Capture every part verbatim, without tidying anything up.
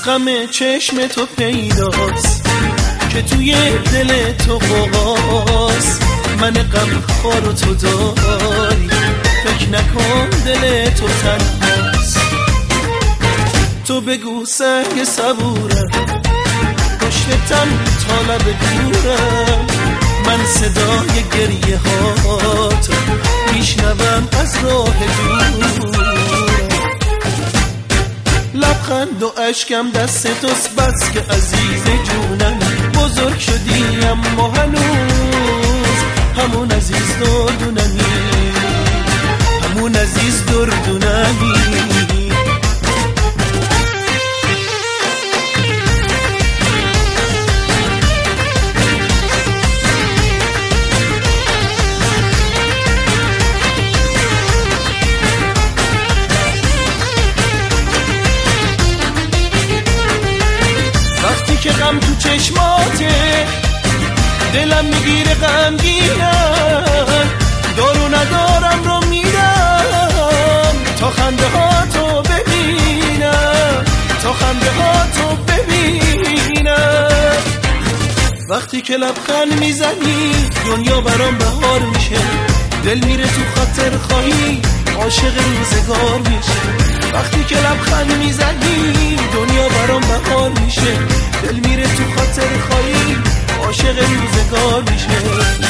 غم چشم تو پیداست که توی دل تو قواست، من غم خارو تو داری، فکر نکن دل تو تنهاست. تو بگو سنگ صبورم، پشتم تا لب گورم، من صدای گریه هاتو میشنوم از راه دورم. لبخند و اشکم دست توست بس که عزیز جونم، بزرگ شدی اما هنوز همون عزیز دردونمی، همون عزیز دردونمی. که غم تو چشماته دلم میگیره غمگینم، دارو ندارم رو میرم تا خنده ها تو ببینم، تا خنده ها تو ببینم. وقتی که لبخند میزنی دنیا برام بهار میشه، دل میره تو خاطر خواهی عاشق روزگار میشه. وقتی که لبخند میزنی دنیا برام بهار میشه، دل میره تو خاطر خواهی عاشق روزگار میشه.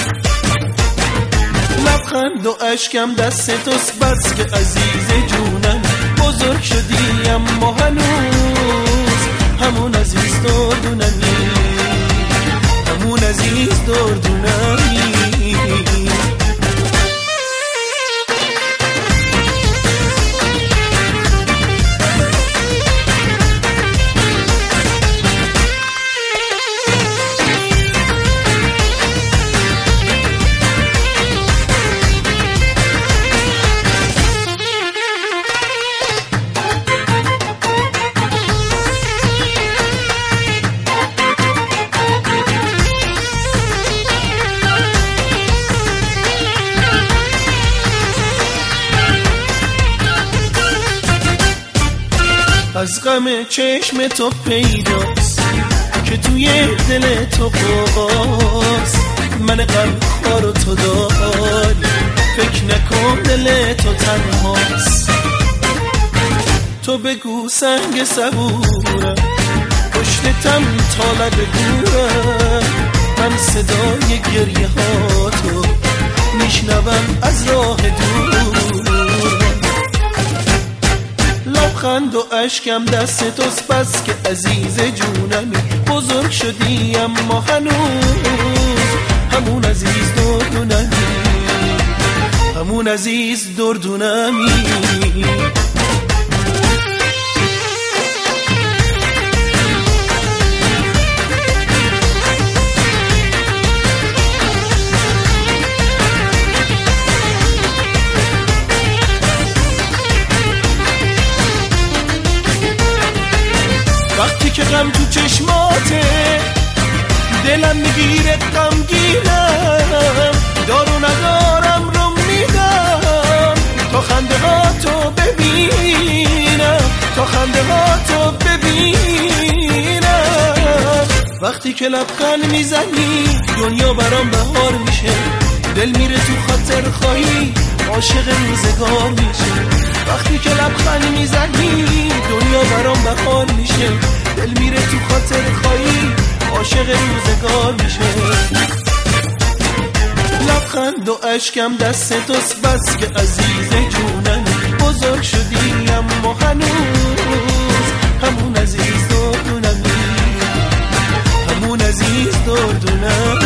لبخند و اشکم دست توست بس که عزیز جونم، بزرگ شدی اما هنوز همون عزیز دردونمی، همون عزیز دردونمی. از غم چشم تو پیداست که توی دل تو قواست، من غم خارو تو داری، فکر نکن دل تو تنهاست. تو بگو سنگ صبورم، پشتم تا لب گورم، من صدای گریه ها تو میشنوم از راه دورم. لبخند و اشکم دست توست بس که عزیز جونمی، بزرگ شدی اما هنوز همون عزیز دردونمی، همون عزیز دردونمی. وقتی که غم تو چشماته دلم میگیره غمگینم، دارو ندارم رو میدم تا خنده ها تو ببینم، تا خنده ها تو ببینم. وقتی که لبخند میزنی دنیا برام بهار میشه، دل میره تو خاطر خواهی عاشق روزگار میشه. وقتی که لبخند میزنی دنیا برام بهار میشه، دل میره تو خاطر خواهی عاشق روزگار میشه. لبخند و اشکم دست توست بس که عزیز جونم، بزرگ شدی اما هنوز همون عزیز دردونمی، همون عزیز دردونمی.